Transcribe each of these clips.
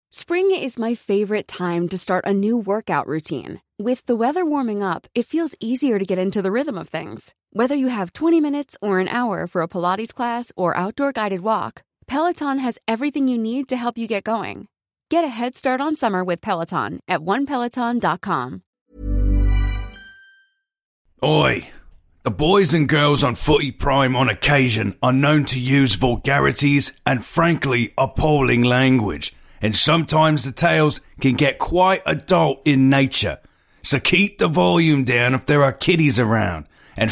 Spring is my favorite time to start a new workout routine. With the weather warming up, it feels easier to get into the rhythm of things. Whether you have 20 minutes or an hour for a Pilates class or outdoor guided walk, Peloton has everything you need to help you get going. Get a head start on summer with Peloton at onepeloton.com. Oi! The boys and girls on Footy Prime on occasion are known to use vulgarities and frankly appalling language, and sometimes the tales can get quite adult in nature. So keep the volume down if there are kiddies around, and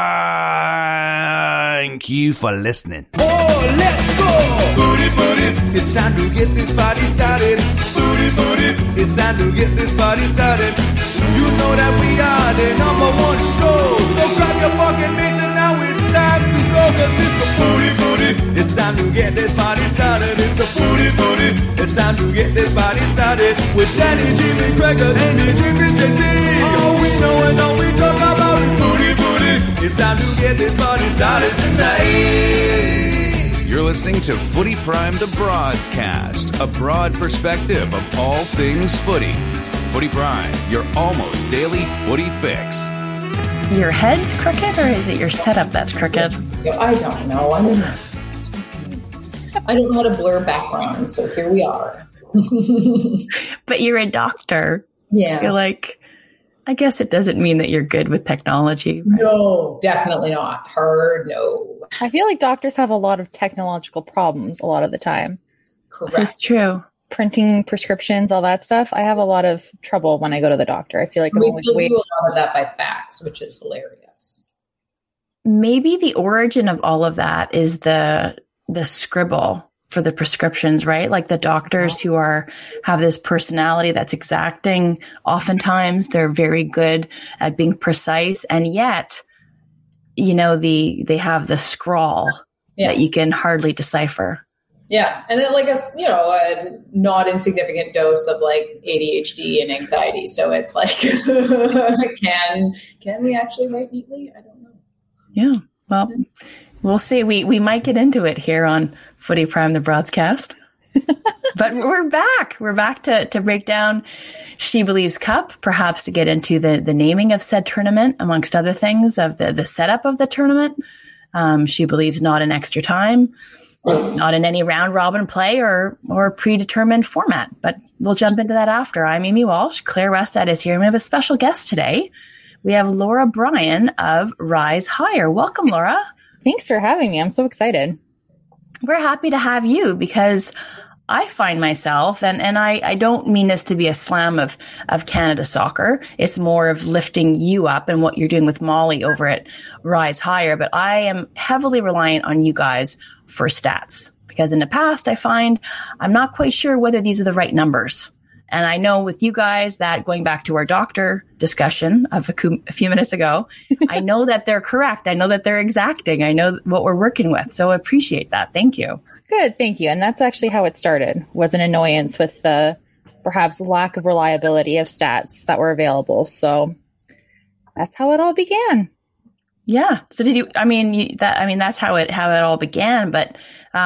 thank you for listening. Oh, let's go! Footy, footy, it's time to get this party started. Footy, footy, it's time to get this party started. You know that we are the number one show. So grab your fucking mates and now it's time to go. Cause it's the footy, footy, it's time to get this party started. It's the footy, footy, it's time to get this party started. With Danny, Jimmy, Gregor, Amy, Jimmy, JC. All we know and all we talk about is footy, footy. It's time to get this party started tonight. You're listening to Footy Prime, the Broadscast, a broad perspective of all things footy. Footy Prime, your almost daily footy fix. Your head's crooked, or is it your setup that's crooked? I don't know. I don't know how to blur background, so here we are. But you're a doctor. Yeah. You're like, I guess it doesn't mean that you're good with technology. Right? No, definitely not. No. I feel like doctors have a lot of technological problems a lot of the time. Correct. This is true. Printing prescriptions, all that stuff. I have a lot of trouble when I go to the doctor. I feel like we still do a lot of that by fax, which is hilarious. Maybe the origin of all of that is the scribble for the prescriptions, right? Like the doctors who have this personality that's exacting. Oftentimes they're very good at being precise, and yet, you know, they have the scrawl that you can hardly decipher. Yeah. And then like a not insignificant dose of like ADHD and anxiety. So it's like, can we actually write neatly? I don't know. Yeah. Well, we'll see. We might get into it here on Footy Prime, the Broadscast. But we're back. We're back to break down She Believes Cup, perhaps to get into the naming of said tournament, amongst other things, of the setup of the tournament. She believes not in extra time, not in any round robin play or predetermined format. But we'll jump into that after. I'm Amy Walsh. Claire Rustad is here. And we have a special guest today. We have Laura Bryan of Rise Higher. Welcome, Laura. Thanks for having me. I'm so excited. We're happy to have you because I find myself, and I don't mean this to be a slam of Canada soccer. It's more of lifting you up and what you're doing with Molly over at Rise Higher. But I am heavily reliant on you guys for stats because in the past I find I'm not quite sure whether these are the right numbers. And I know with you guys that, going back to our doctor discussion of a few minutes ago, I know that they're correct. I know that they're exacting. I know what we're working with. So I appreciate that. Thank you. Good. Thank you. And that's actually how it started, was an annoyance with the perhaps lack of reliability of stats that were available. So that's how it all began. Yeah. So that's how it all began. But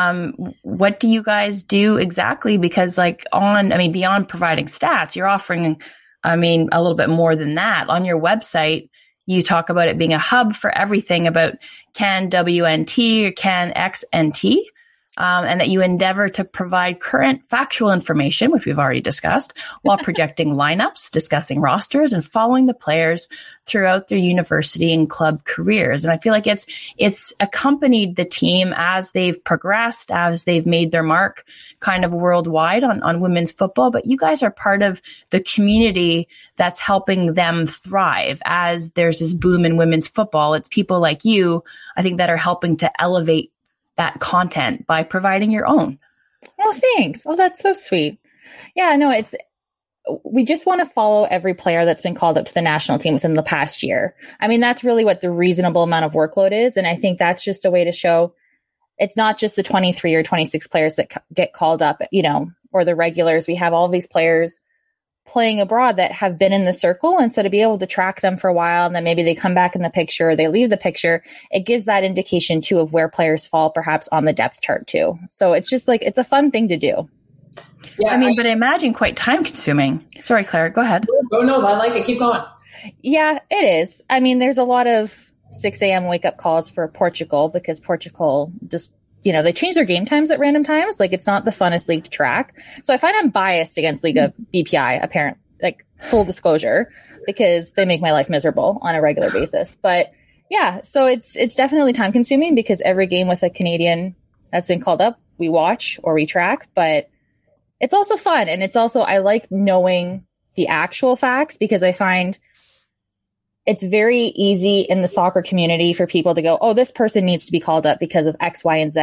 what do you guys do exactly? Because beyond providing stats, you're offering, a little bit more than that. On your website, you talk about it being a hub for everything about CAN WNT or CAN XNT. And that you endeavor to provide current factual information, which we've already discussed, while projecting lineups, discussing rosters, and following the players throughout their university and club careers. And I feel like it's accompanied the team as they've progressed, as they've made their mark kind of worldwide on women's football. But you guys are part of the community that's helping them thrive as there's this boom in women's football. It's people like you, I think, that are helping to elevate that content by providing your own. Oh, thanks. Oh, that's so sweet. Yeah, no, we just want to follow every player that's been called up to the national team within the past year. That's really what the reasonable amount of workload is. And I think that's just a way to show it's not just the 23 or 26 players that get called up, or the regulars. We have all these players playing abroad that have been in the circle. And so to be able to track them for a while, and then maybe they come back in the picture or they leave the picture, it gives that indication too of where players fall perhaps on the depth chart too. So it's just it's a fun thing to do. Yeah, I mean, but I imagine quite time consuming. Sorry, Claire, go ahead. Oh no, I like it. Keep going. Yeah, it is. I mean, there's a lot of 6 a.m. wake up calls for Portugal because Portugal just, they change their game times at random times. Like, it's not the funnest league to track. So I find I'm biased against Liga BPI, apparent, like, full disclosure, because they make my life miserable on a regular basis. But yeah, so it's definitely time consuming because every game with a Canadian that's been called up, we watch or we track, but it's also fun. And it's also, I like knowing the actual facts because I find it's very easy in the soccer community for people to go, oh, this person needs to be called up because of X, Y, and Z.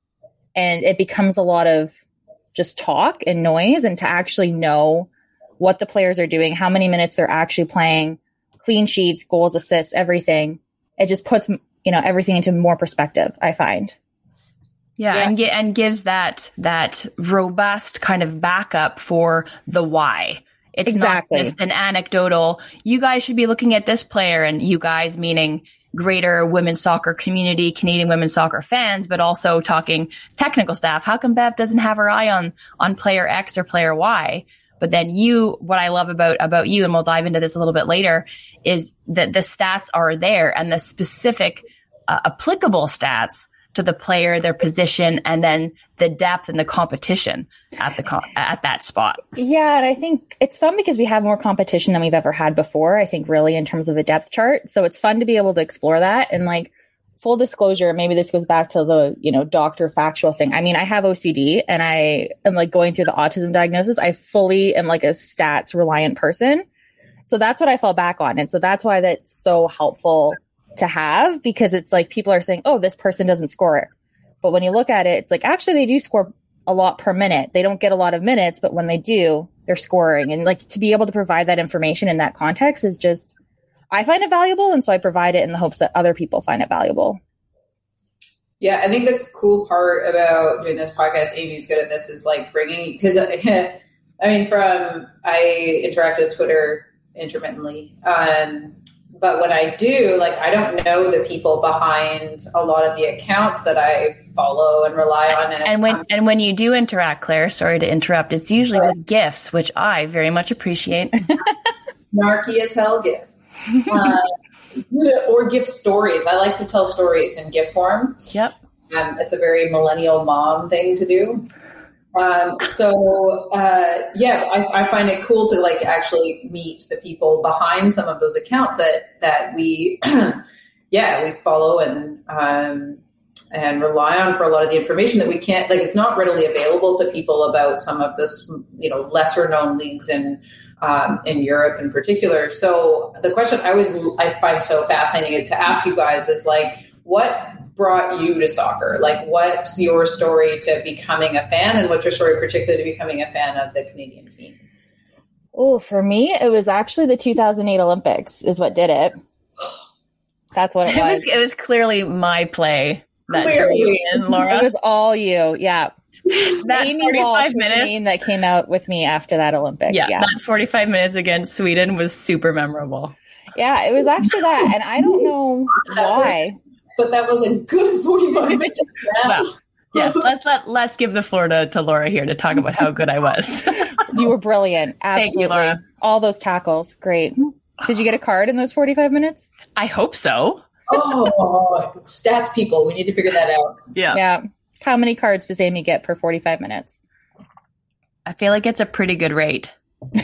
And it becomes a lot of just talk and noise, and to actually know what the players are doing, how many minutes they're actually playing, clean sheets, goals, assists, everything. It just puts, everything into more perspective, I find. Yeah. And gives that robust kind of backup for the why. It's exactly. Not just an anecdotal, you guys should be looking at this player, and you guys meaning greater women's soccer community, Canadian women's soccer fans, but also talking technical staff. How come Bev doesn't have her eye on player X or player Y? But then what I love about you, and we'll dive into this a little bit later, is that the stats are there and the specific applicable stats to the player, their position, and then the depth and the competition at that spot. Yeah, and I think it's fun because we have more competition than we've ever had before, I think, really, in terms of a depth chart. So it's fun to be able to explore that. And like, full disclosure, maybe this goes back to the, doctor factual thing. I mean, I have OCD and I am like going through the autism diagnosis. I fully am like a stats reliant person. So that's what I fall back on. And so that's why that's so helpful to have, because it's like people are saying, oh, this person doesn't score it. But when you look at it, it's like, actually, they do score a lot per minute. They don't get a lot of minutes, but when they do, they're scoring. And like, to be able to provide that information in that context is just, I find it valuable. And so I provide it in the hopes that other people find it valuable. Yeah, I think the cool part about doing this podcast, Amy's good at this, is like bringing, because I interact with Twitter intermittently. But when I do, like, I don't know the people behind a lot of the accounts that I follow and rely on. And when you do interact, Claire, sorry to interrupt, it's usually with GIFs, which I very much appreciate. Narky as hell GIFs. Or GIF stories. I like to tell stories in GIF form. Yep. It's a very millennial mom thing to do. I find it cool to like actually meet the people behind some of those accounts that we, we follow and rely on for a lot of the information that we can't, like, it's not readily available to people about some of this, lesser known leagues in Europe in particular. So the question I find so fascinating to ask you guys is like, what brought you to soccer? Like, what's your story to becoming a fan, and what's your story particularly to becoming a fan of the Canadian team? Oh, for me, it was actually the 2008 Olympics is what did it. That's what it was. It was clearly my play that drew you in, Laura. It was all you, yeah. That Amy 45 Walsh minutes was the name that came out with me after that Olympics. Yeah, that 45 minutes against Sweden was super memorable. Yeah, it was actually that, and I don't know why. But that was a good 45 minutes. Well, yes, let's give the floor to Laura here to talk about how good I was. You were brilliant. Absolutely. Thank you, Laura. All those tackles, great. Did you get a card in those 45 minutes? I hope so. Oh, stats people, we need to figure that out. Yeah. How many cards does Amy get per 45 minutes? I feel like it's a pretty good rate.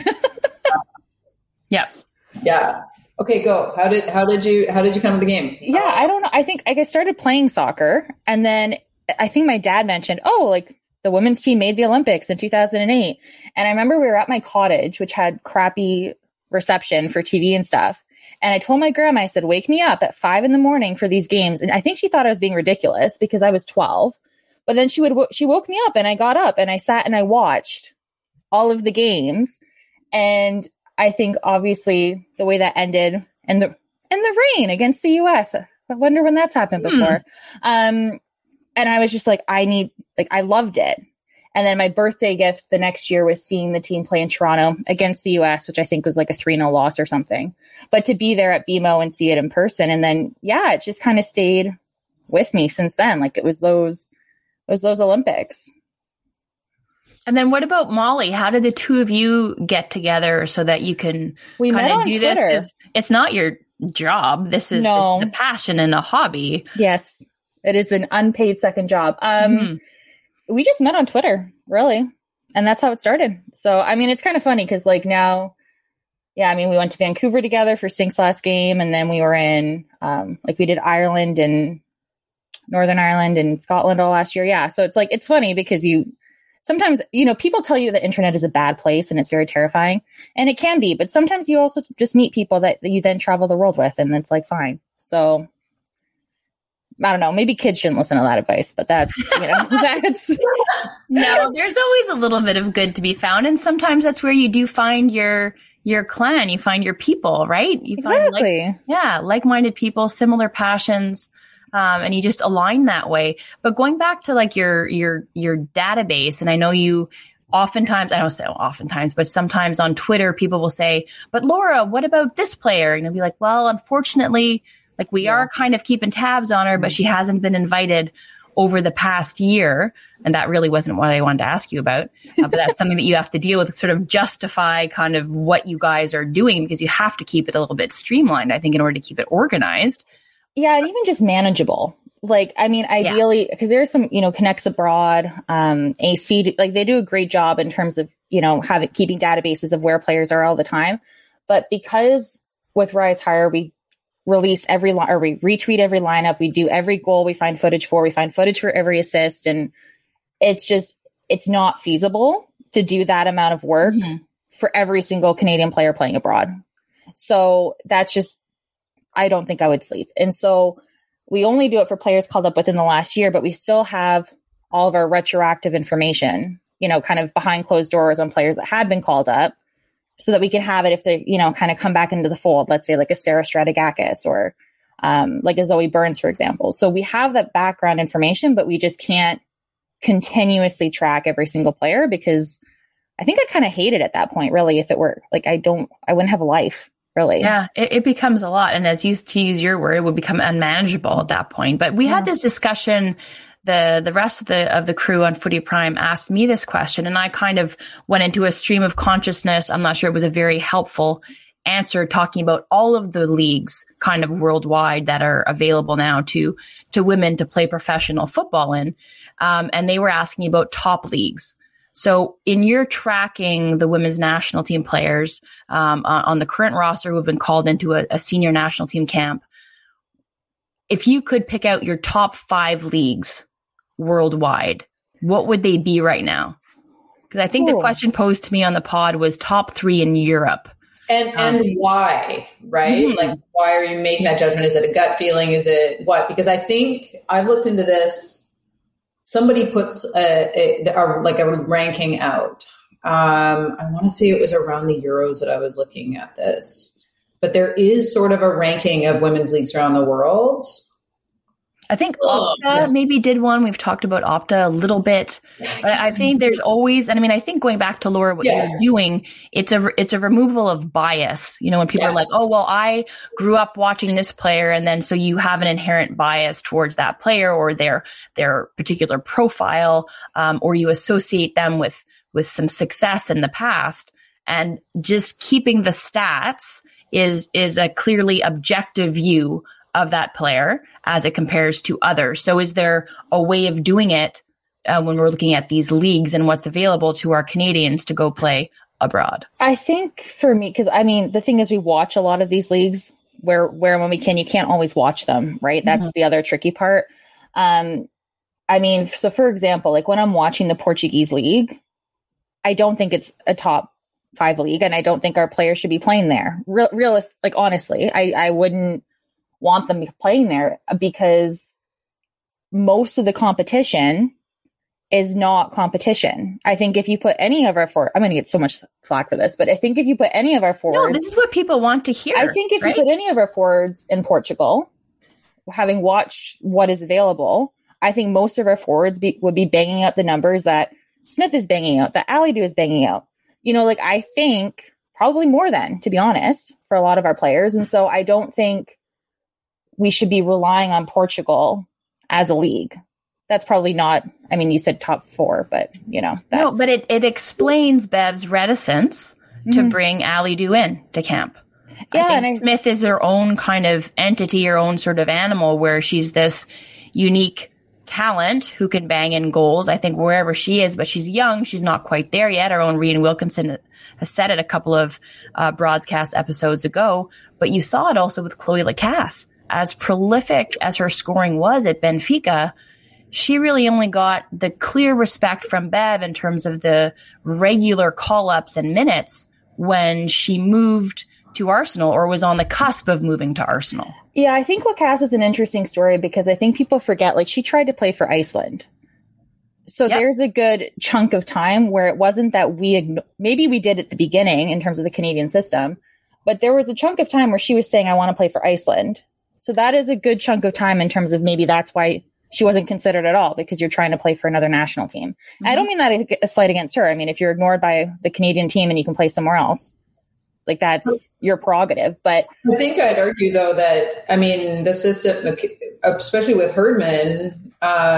Yeah. Okay, go. How did you come to the game? Yeah, I don't know. I think I started playing soccer, and then I think my dad mentioned, like the women's team made the Olympics in 2008. And I remember we were at my cottage, which had crappy reception for TV and stuff. And I told my grandma, I said, wake me up at 5 a.m. for these games. And I think she thought I was being ridiculous because I was 12. But then she woke me up, and I got up and I sat and I watched all of the games. And I think obviously the way that ended and the rain against the US, I wonder when that's happened before. And I was just like, I loved it. And then my birthday gift the next year was seeing the team play in Toronto against the US, which I think was like a 3-0 loss or something. But to be there at BMO and see it in person. And then, it just kind of stayed with me since then. Like it was those Olympics. And then what about Molly? How did the two of you get together so that you can kind of do this? Because it's not your job. This is a passion and a hobby. Yes, it is an unpaid second job. We just met on Twitter, really. And that's how it started. So, I mean, it's kind of funny because like now, yeah, I mean, we went to Vancouver together for Sync's last game. And then we were in, we did Ireland and Northern Ireland and Scotland all last year. Yeah. So it's like, it's funny because sometimes, people tell you the internet is a bad place and it's very terrifying, and it can be, but sometimes you also just meet people that you then travel the world with, and it's like, fine. So I don't know, maybe kids shouldn't listen to that advice, but that's, No, there's always a little bit of good to be found. And sometimes that's where you do find your clan, you find your people, right? You find like-minded people, similar passions. And you just align that way. But going back to like your database, and I know you oftentimes, I don't say oftentimes, but sometimes on Twitter, people will say, but Laura, what about this player? And you'll be like, well, unfortunately, like we are kind of keeping tabs on her, but she hasn't been invited over the past year. And that really wasn't what I wanted to ask you about. But that's something that you have to deal with, sort of justify kind of what you guys are doing, because you have to keep it a little bit streamlined, I think, in order to keep it organized. Yeah, and even just manageable. Like, I mean, ideally, because there's some, Connects Abroad, AC, like they do a great job in terms of, keeping databases of where players are all the time. But because with Rise Higher, we release we retweet every lineup, we do every goal we find footage for, we find footage for every assist. And it's not feasible to do that amount of work for every single Canadian player playing abroad. So that's just, I don't think I would sleep. And so we only do it for players called up within the last year, but we still have all of our retroactive information, kind of behind closed doors on players that had been called up, so that we can have it if they, kind of come back into the fold, let's say like a Sarah Stratigakis or like a Zoe Burns, for example. So we have that background information, but we just can't continuously track every single player, because I think I kind of hate it at that point, really. If it were like, I wouldn't have a life. Really. Yeah, it becomes a lot. And to use your word, it would become unmanageable at that point. But we had this discussion, the rest of the crew on Footy Prime asked me this question, and I kind of went into a stream of consciousness. I'm not sure it was a very helpful answer, talking about all of the leagues kind of worldwide that are available now to women to play professional football in. And they were asking about top leagues. So in your tracking the women's national team players on the current roster who have been called into a senior national team camp, if you could pick out your top 5 leagues worldwide, what would they be right now? Because I think the question posed to me on the pod was top 3 in Europe. And why, right? Like, why are you making that judgment? Is it a gut feeling? Is it what? Because I think I've looked into this. Somebody puts a ranking out. I want to say it was around the Euros that I was looking at this, but there is sort of a ranking of women's leagues around the world. I think Opta maybe did one. We've talked about Opta a little bit, but I think there's always, and I mean, I think going back to Laura, what you're doing, it's a removal of bias. When people are like, oh, well, I grew up watching this player. And then, so you have an inherent bias towards that player or their particular profile, or you associate them with some success in the past, and just keeping the stats is a clearly objective view of that player as it compares to others. So is there a way of doing it when we're looking at these leagues and what's available to our Canadians to go play abroad? I think for me, because I mean, the thing is we watch a lot of these leagues where when we can, you can't always watch them, right? That's the other tricky part. I mean, so for example, like when I'm watching the Portuguese league, I don't think it's a top 5 league, and I don't think our players should be playing there. Like honestly, I wouldn't want them playing there, because most of the competition is not competition. I think if you put any of our I'm going to get so much flack for this, but I think if you put any of our forwards... No, this is what people want to hear. I think if you put any of our forwards in Portugal, having watched what is available, I think most of our forwards would be banging out the numbers that Smith is banging out, that Alidu is banging out. I think probably more than, to be honest, for a lot of our players. And so I don't think we should be relying on Portugal as a league. that's probably not, I mean, you said top 4, but No, but it explains Bev's reticence to bring Ali Du in to camp. Yeah, I think Smith is her own kind of entity, her own sort of animal, where she's this unique talent who can bang in goals, I think, wherever she is, but she's young. She's not quite there yet. Our own Rian Wilkinson has said it a couple of broadcast episodes ago, but you saw it also with Chloe Lacasse. As prolific as her scoring was at Benfica, she really only got the clear respect from Bev in terms of the regular call-ups and minutes when she moved to Arsenal or was on the cusp of moving to Arsenal. Yeah, I think Lacasse is an interesting story because I think people forget, like, she tried to play for Iceland. So there's a good chunk of time where it wasn't that maybe we did at the beginning in terms of the Canadian system, but there was a chunk of time where she was saying, I want to play for Iceland. So that is a good chunk of time in terms of maybe that's why she wasn't considered at all, because you're trying to play for another national team. Mm-hmm. I don't mean that a slight against her. I mean, if you're ignored by the Canadian team and you can play somewhere else, like, that's your prerogative. But I think I'd argue, though, that, I mean, the system, especially with Herdman,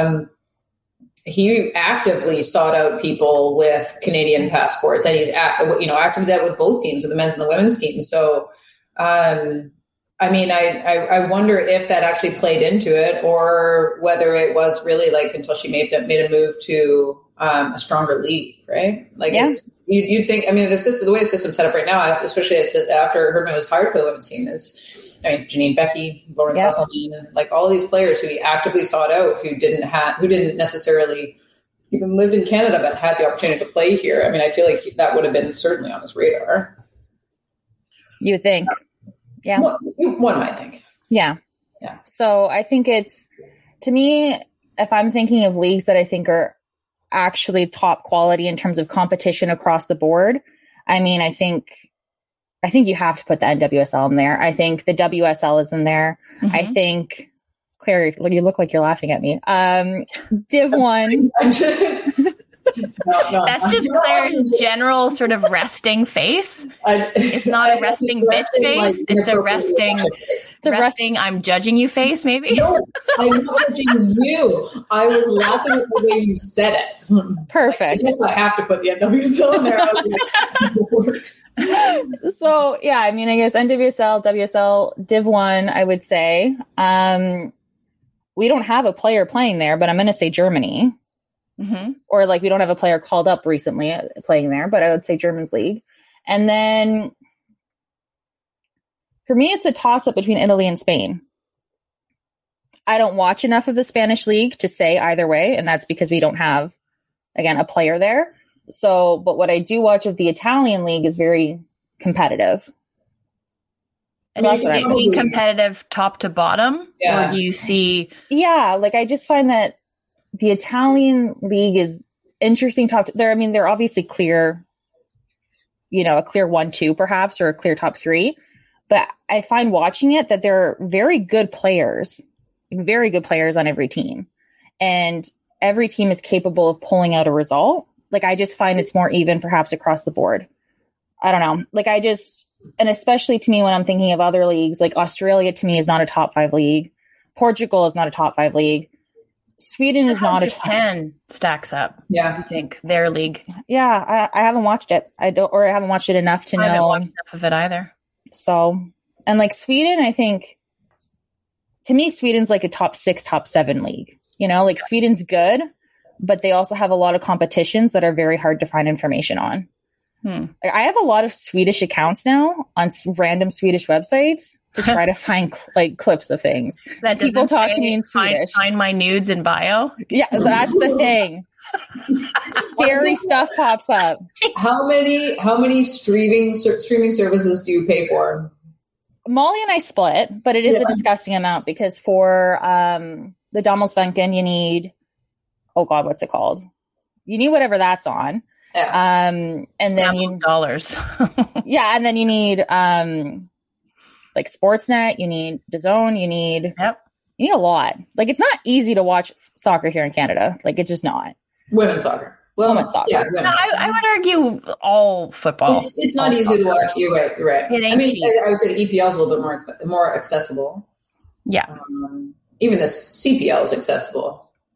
he actively sought out people with Canadian passports, and he's active that with both teams, with the men's and the women's team. So, I mean, I wonder if that actually played into it, or whether it was really like until she made a move to a stronger league, right? Like, you'd think. I mean, the way the system's set up right now, especially after Herdman was hired for the women's team, is, I mean, Janine Becky, Lauren Sesselman, like all of these players who he actively sought out, who didn't necessarily even live in Canada but had the opportunity to play here. I mean, I feel like that would have been certainly on his radar. You would think. Yeah. One might think. Yeah. So I think to me, if I'm thinking of leagues that I think are actually top quality in terms of competition across the board, I mean, I think you have to put the NWSL in there. I think the WSL is in there. Mm-hmm. I think, Claire, you look like you're laughing at me. Div 1. No. That's just Claire's general sort of resting face. It's not a resting bitch face. It's a resting I'm judging you face, maybe. No, I'm judging you. I was laughing at the way you said it. Perfect. I guess I have to put the NWSL in there. So, yeah, I mean, I guess NWSL, WSL, Div 1, I would say. We don't have a player playing there, but I'm going to say Germany. Mm-hmm. Or like we don't have a player called up recently playing there, but I would say German's league. And then for me, it's a toss-up between Italy and Spain. I don't watch enough of the Spanish league to say either way, and that's because we don't have, again, a player there. So, but what I do watch of the Italian league is very competitive. And is it being competitive top to bottom? Yeah. Or do you see... Yeah, like I just find that the Italian league is interesting. They're obviously clear, a clear 1-2 perhaps, or a clear top 3. But I find watching it that they're very good players on every team. And every team is capable of pulling out a result. Like, I just find it's more even perhaps across the board. I don't know. Like, and especially to me when I'm thinking of other leagues, like Australia to me is not a top 5 league. Portugal is not a top 5 league. Sweden is not Japan stacks up. Yeah, I think their league. Yeah, I haven't watched it. I haven't watched it enough to know. I haven't watched enough of it either. So, and like Sweden, I think to me, Sweden's like a top 6, top 7 league. Like Sweden's good, but they also have a lot of competitions that are very hard to find information on. Like, I have a lot of Swedish accounts now on random Swedish websites to try to find like clips of things. That people talk to me in Swedish. Find my nudes in bio. Yeah, that's the thing. Scary stuff pops up. How many streaming services do you pay for? Molly and I split, but it is a disgusting amount because for the Damallsvenskan you need, oh God, what's it called? You need whatever that's on. Yeah. And then dollars. Yeah, and then you need like Sportsnet, you need DAZN, you need a lot. Like, it's not easy to watch soccer here in Canada. Like, it's just not. Women's soccer. Women's soccer. Yeah, no, I would argue all football. It's not easy to watch. You're right. It ain't cheap. I would say the EPL is a little bit more accessible. Yeah. Even the CPL is accessible.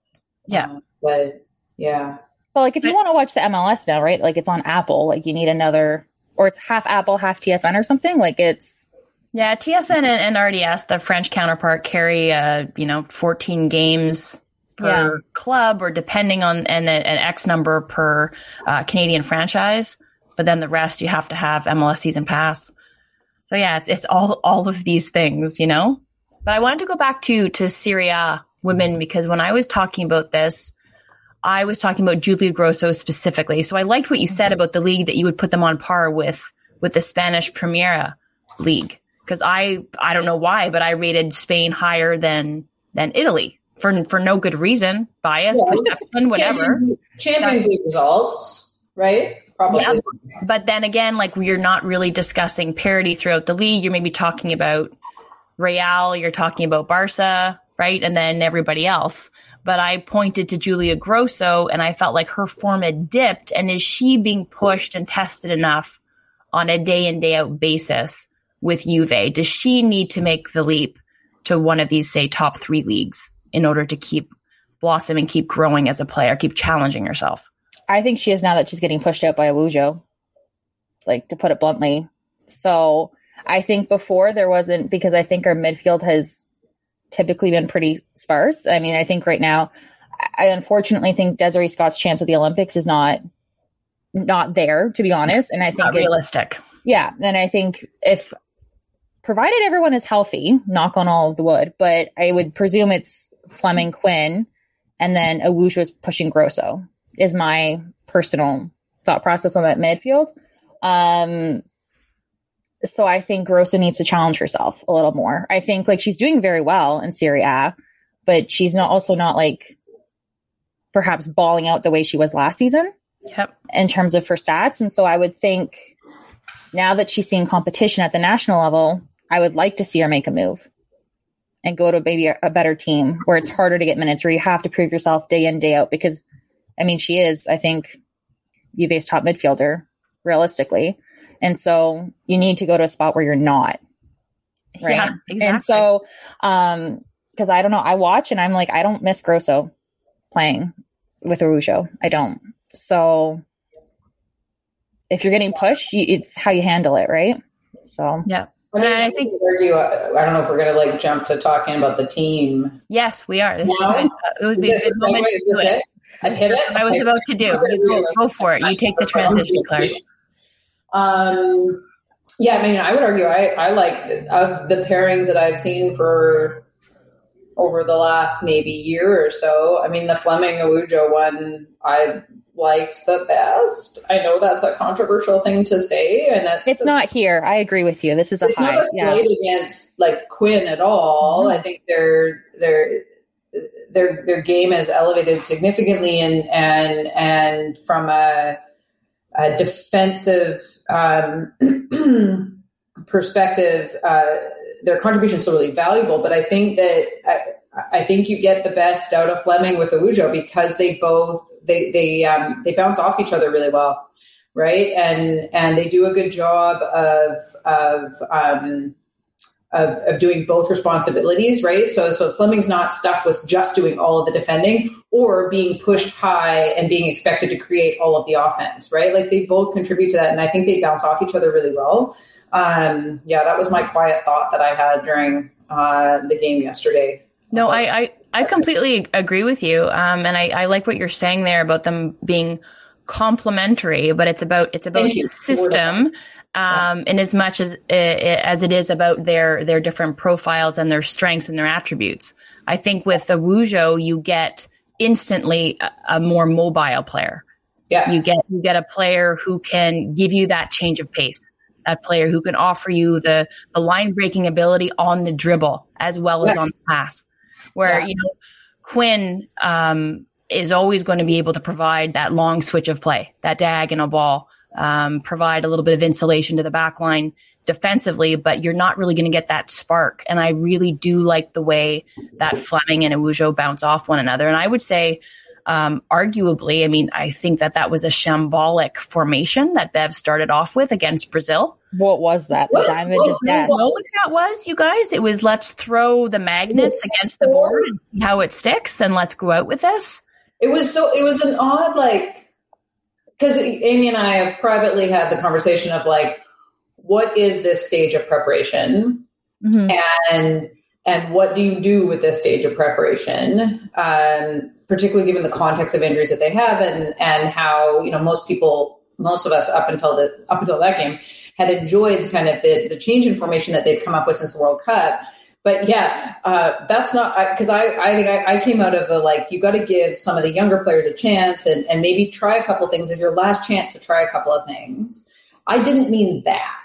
Yeah. But yeah. Well, like if you want to watch the MLS now, right? Like it's on Apple, like you need another, or it's half Apple, half TSN or something. Like it's. Yeah, TSN and RDS, the French counterpart, carry 14 games per club, or depending on an X number per Canadian franchise. But then the rest you have to have MLS season pass. So yeah, it's all of these things, you know. But I wanted to go back to Serie A women, because when I was talking about this, I was talking about Julia Grosso specifically. So I liked what you said about the league, that you would put them on par with the Spanish Primera League. Because I don't know why, but I rated Spain higher than Italy for no good reason, bias, perception, whatever. Champions League results, right? Probably. Yeah. But then again, like, you're not really discussing parity throughout the league. You're maybe talking about Real, you're talking about Barca, right? And then everybody else. But I pointed to Julia Grosso, and I felt like her form had dipped. And is she being pushed and tested enough on a day in, day out basis with Juve? Does she need to make the leap to one of these, say, top 3 leagues in order to keep blossoming, keep growing as a player, keep challenging herself? I think she is, now that she's getting pushed out by Araujo, like, to put it bluntly. So I think before there wasn't, because I think our midfield has typically been pretty sparse. I mean, I think right now, I unfortunately think Desiree Scott's chance at the Olympics is not there, to be honest. And I think not realistic. Yeah. And I think provided everyone is healthy, knock on all of the wood, but I would presume it's Fleming, Quinn, and then Araujo is pushing Grosso, is my personal thought process on that midfield. So I think Grosso needs to challenge herself a little more. I think, like, she's doing very well in Serie A, but she's not like perhaps balling out the way she was last season. Yep. In terms of her stats. And so I would think, now that she's seeing competition at the national level, I would like to see her make a move and go to maybe a better team where it's harder to get minutes, where you have to prove yourself day in, day out. Because, I mean, she is, I think, Juve's top midfielder, realistically. And so you need to go to a spot where you're not. Right. Yeah, exactly. And so, because I don't know, I watch and I'm like, I don't miss Grosso playing with Araujo. I don't. So if you're getting pushed, it's how you handle it, right? So yeah. I think I don't know if we're going to like jump to talking about the team. Yes, we are. Is this it? I've hit it. I was about to do. Go for it. You take the transition, Claire. Yeah, I mean, I would argue I like the pairings that I've seen for over the last maybe year or so. I mean, the Fleming Araujo one I liked the best. I know that's a controversial thing to say, and it's not here. I agree with you. This is it's not a slight against like Quinn at all. Mm-hmm. I think their game is elevated significantly, and from a defensive perspective, their contribution is still really valuable. But I think that I think you get the best out of Fleming with Araujo because they both they bounce off each other really well, right? And they do a good job of doing both responsibilities, right? So Fleming's not stuck with just doing all of the defending or being pushed high and being expected to create all of the offense, right? Like they both contribute to that, and I think they bounce off each other really well. That was my quiet thought that I had during the game yesterday. No, I completely agree with you. And I like what you're saying there about them being complementary, but it's about the system, in as much as it is about their different profiles and their strengths and their attributes. I think with Araujo, you get instantly a more mobile player. Yeah. You get a player who can give you that change of pace. That player who can offer you the line breaking ability on the dribble as well as on the pass. Where, Quinn is always going to be able to provide that long switch of play, that diagonal ball, provide a little bit of insulation to the back line defensively, but you're not really going to get that spark. And I really do like the way that Fleming and Araujo bounce off one another. And I would say, arguably, I mean, I think that was a shambolic formation that Bev started off with against Brazil. What was that? The diamond of death. You know what that was, you guys? It was, let's throw the magnets against the board and see how it sticks, and let's go out with this. It was an odd, like, because Amy and I have privately had the conversation of like, what is this stage of preparation? Mm-hmm. And what do you do with this stage of preparation? Particularly given the context of injuries that they have and how, you know, most of us up until that game had enjoyed kind of the change in formation that they've come up with since the World Cup. But yeah, that's not, because I think I came out of the, like, you got to give some of the younger players a chance and maybe try a couple things as your last chance to try a couple of things. I didn't mean that.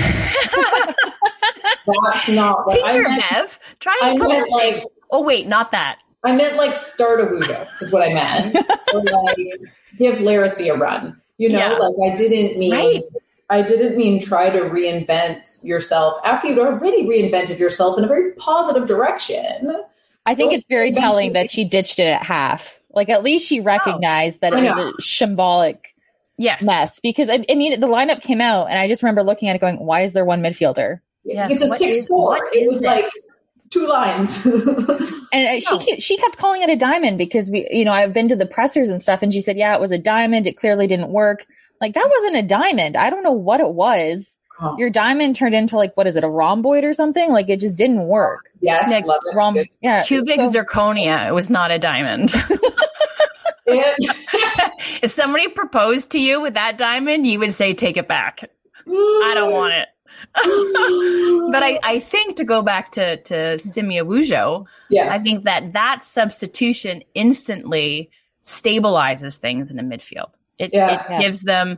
That's not what I meant. Bev. Try and put it like, oh wait, not that. I meant like start a Wujo is what I meant. Or like give Laracy a run. You know, like I didn't mean try to reinvent yourself after you'd already reinvented yourself in a very positive direction. I think it's very telling that she ditched it at half. Like at least she recognized that it was a shambolic mess. Because I mean, the lineup came out and I just remember looking at it going, why is there one midfielder? Yes. It's a 6-4. It was like 2 lines. And she kept calling it a diamond because I've been to the pressers and stuff and she said, it was a diamond. It clearly didn't work. Like that wasn't a diamond. I don't know what it was. Oh. Your diamond turned into like, what is it? A rhomboid or something? Like it just didn't work. Yes. Like, love it. Cubic zirconia. It was not a diamond. If somebody proposed to you with that diamond, you would say, take it back. I don't want it. But I think to go back to Simi Awujo, I think that substitution instantly stabilizes things in the midfield. It gives them,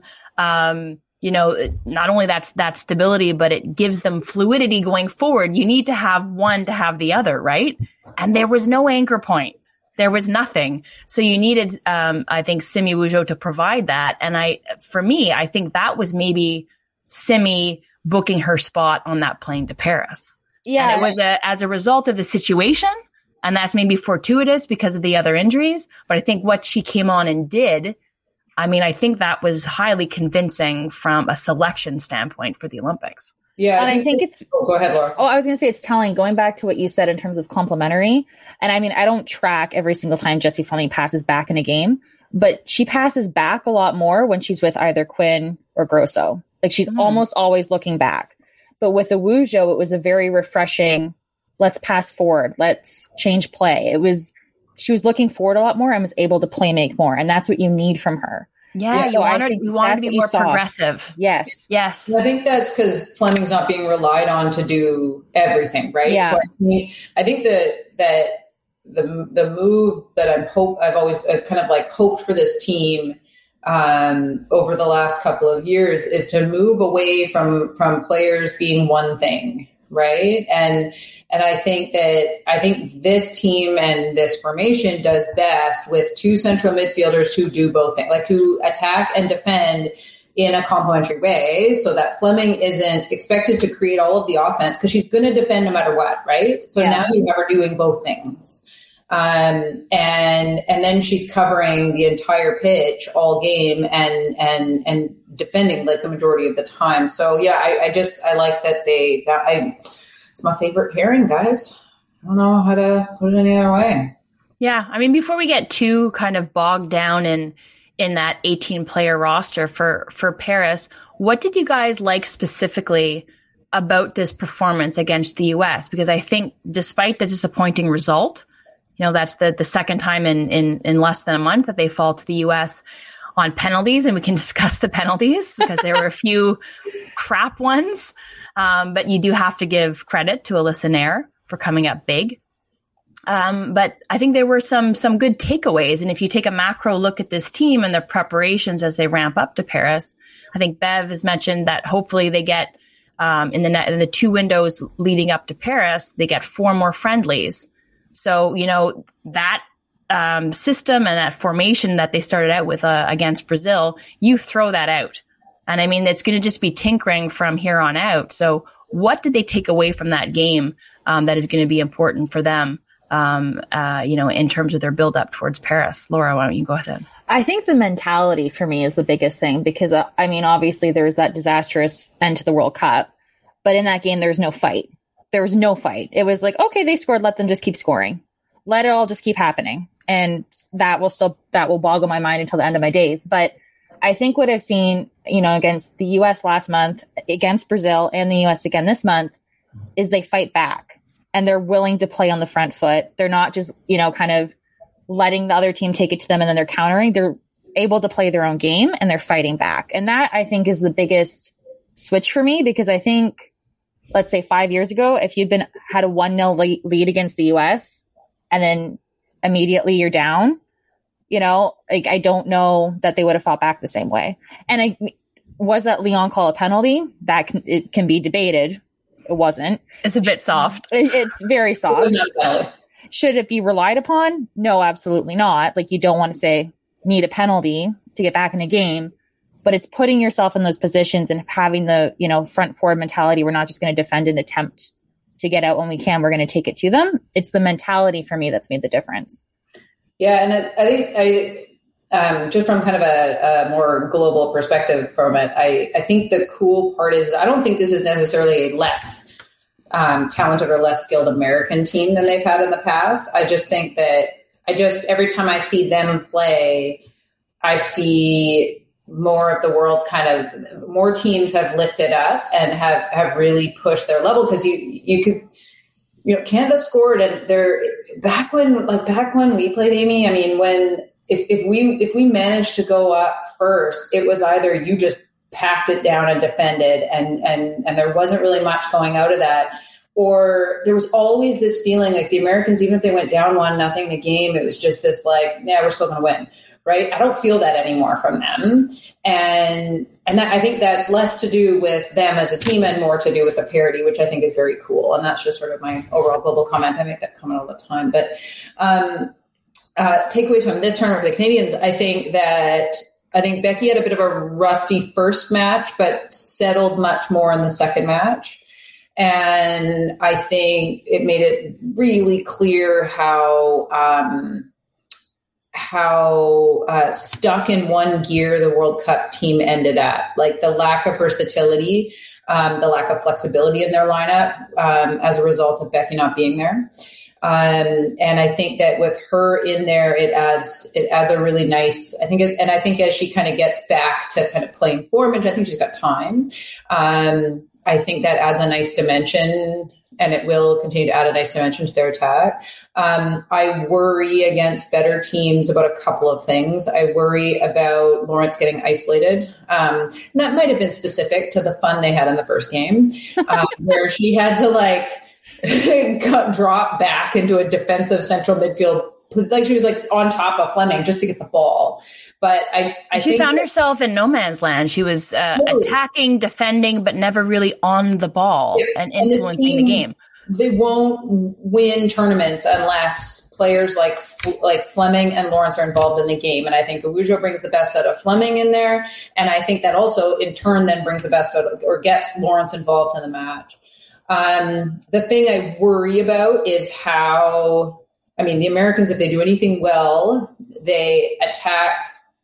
not only that stability, but it gives them fluidity going forward. You need to have one to have the other, right? And there was no anchor point. There was nothing. So you needed, I think, Simi Awujo to provide that. And I think that was maybe Simi booking her spot on that plane to Paris. Yeah. And it was as a result of the situation. And that's maybe fortuitous because of the other injuries. But I think what she came on and did, I mean, I think that was highly convincing from a selection standpoint for the Olympics. Yeah. And I think it's... go ahead, Laura. I was going to say it's telling, going back to what you said in terms of complementary. And I mean, I don't track every single time Jessie Fleming passes back in a game, but she passes back a lot more when she's with either Quinn or Grosso. Like she's almost always looking back. But with Awujo, it was a very refreshing, let's pass forward, let's change play. She was looking forward a lot more and was able to play make more. And that's what you need from her. Yeah, you want to be more progressive. Yes. I think that's because Fleming's not being relied on to do everything, right? Yeah. So I think that the move that I've always kind of like hoped for this team over the last couple of years is to move away from players being one thing, right? And I think this team and this formation does best with 2 central midfielders who do both things, like who attack and defend in a complementary way, so that Fleming isn't expected to create all of the offense because she's going to defend no matter what, right? So now you have her doing both things. And then she's covering the entire pitch all game and defending like the majority of the time. So I like that it's my favorite pairing, guys. I don't know how to put it any other way. Yeah. I mean, before we get too kind of bogged down in that 18-player roster for Paris, what did you guys like specifically about this performance against the U.S.? Because I think despite the disappointing result, that's the second time in less than a month that they fall to the U.S. on penalties, and we can discuss the penalties because there were a few crap ones. But you do have to give credit to Alyssa Nair for coming up big. But I think there were some good takeaways. And if you take a macro look at this team and their preparations as they ramp up to Paris, I think Bev has mentioned that hopefully they get in the 2 windows leading up to Paris, they get 4 more friendlies. So, that system and that formation that they started out with against Brazil, you throw that out. And I mean, it's going to just be tinkering from here on out. So what did they take away from that game that is going to be important for them, in terms of their build up towards Paris? Laura, why don't you go ahead? I think the mentality for me is the biggest thing because, obviously there was that disastrous end to the World Cup, but in that game, there was no fight. There was no fight. It was like, okay, they scored. Let them just keep scoring. Let it all just keep happening. And that will boggle my mind until the end of my days. But I think what I've seen, against the US last month, against Brazil, and the US again this month, is they fight back and they're willing to play on the front foot. They're not just, kind of letting the other team take it to them and then they're countering. They're able to play their own game and they're fighting back. And that, I think, is the biggest switch for me, because I think, let's say 5 years ago, if you'd had a 1-0 lead against the US and then immediately you're down, I don't know that they would have fought back the same way. And was that Leon call a penalty? It can be debated. It wasn't. It's a bit soft. It's very soft. Should it be relied upon? No, absolutely not. You don't want to say need a penalty to get back in a game, but it's putting yourself in those positions and having the, front forward mentality. We're not just going to defend and attempt to get out when we can. We're going to take it to them. It's the mentality for me that's made the difference. Yeah. And I think just from kind of a more global perspective from it, I think the cool part is I don't think this is necessarily a less talented or less skilled American team than they've had in the past. I just think that every time I see them play, I see more of the world more teams have lifted up and have really pushed their level, because you could, Canada scored, and they're back when we played, Amy. I mean, if we managed to go up first, it was either you just packed it down and defended, and there wasn't really much going out of that, or there was always this feeling like the Americans, even if they went down 1-0 the game, it was just this we're still going to win. Right? I don't feel that anymore from them. And that, I think that's less to do with them as a team and more to do with the parity, which I think is very cool. And that's just sort of my overall global comment. I make that comment all the time. But takeaways from this tournament for the Canadians, I think Becky had a bit of a rusty first match, but settled much more in the second match. And I think it made it really clear how stuck in one gear the World Cup team ended up. The lack of versatility, the lack of flexibility in their lineup as a result of Becky not being there. And I think that with her in there, it adds a really nice, I think as she kind of gets back to kind of playing form, and I think she's got time, I think that adds a nice dimension, and it will continue to add a nice dimension to their attack. I worry against better teams about a couple of things. I worry about Lawrence getting isolated. And that might have been specific to the fun they had in the first game, where she had to drop back into a defensive central midfield. She was on top of Fleming just to get the ball. But she found herself in no man's land. She was attacking, defending, but never really on the ball and influencing the game. They won't win tournaments unless players like Fleming and Lawrence are involved in the game. And I think Araujo brings the best out of Fleming in there. And I think that also in turn then brings the best out of, or gets Lawrence involved in the match. The thing I worry about is the Americans, if they do anything well, they attack,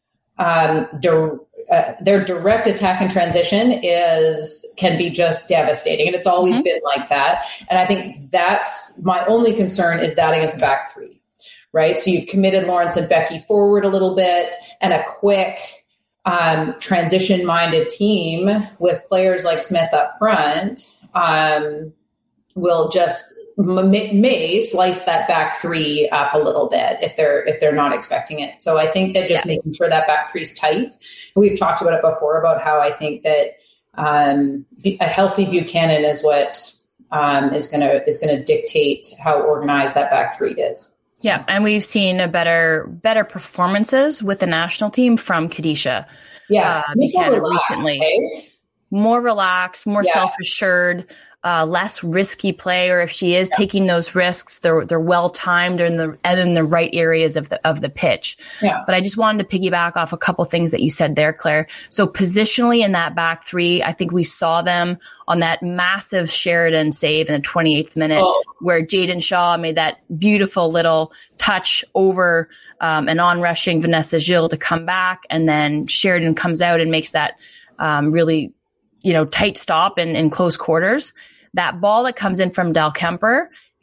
their direct attack and transition can be just devastating. And it's always been like that. And I think that's my only concern, is that against a back three, right? So you've committed Lawrence and Becky forward a little bit, and a quick, transition minded team with players like Smith up front, will just may slice that back three up a little bit if they're not expecting it. So I think that just making sure that back three's tight. We've talked about it before about how I think that a healthy Buchanan is what is going to dictate how organized that back three is. Yeah, and we've seen a better performances with the national team from Khadijah. Buchanan recently. Okay? More relaxed, more self-assured, less risky play, or if she is taking those risks, they're well timed and in the right areas of the pitch. Yeah. But I just wanted to piggyback off a couple things that you said there, Claire. So positionally in that back three, I think we saw them on that massive Sheridan save in the 28th minute, where Jaden Shaw made that beautiful little touch over an on-rushing Vanessa Gilles to come back, and then Sheridan comes out and makes that really tight stop in close quarters. That ball that comes in from Del Kemper